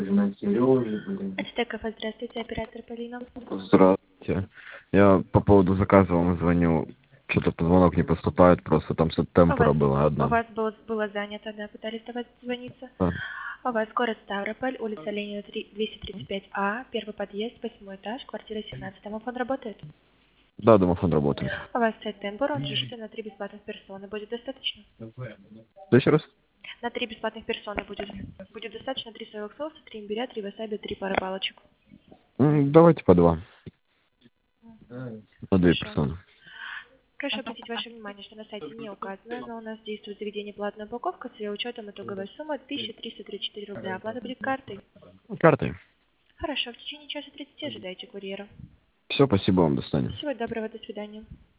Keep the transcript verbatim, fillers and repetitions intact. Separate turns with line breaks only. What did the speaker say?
Ацтеков, здравствуйте, оператор Полина.
Здравствуйте. Я по поводу заказа вам звоню. Что-то звонок не поступает, просто там с
У
темпора
вас,
было
у
одна.
вас было, было занято, да, пытались до вас звониться.
Да,
У вас город Ставрополь, улица Ленина, три- двести тридцать пять А, первый подъезд, восьмой этаж, квартира семнадцать. Домофон работает?
да, домофон работает.
У вас сайт темпор, он разрешится на три бесплатных персоны. Будет достаточно?
Да, еще раз?
На три бесплатных персоны будет, будет достаточно три соевых соуса, три имбиря, три васаби, три пары палочек.
М, Давайте по два. На две
Хорошо.
персоны.
Прошу обратить ваше внимание, что на сайте не указано, но у нас действует заведение платная упаковка с ее учетом итоговой суммы тысяча триста тридцать четыре рубля. Оплата будет картой.
Картой.
Хорошо, в течение часа тридцати ожидайте курьера.
Все, спасибо вам, до свидания.
Всего доброго, до свидания.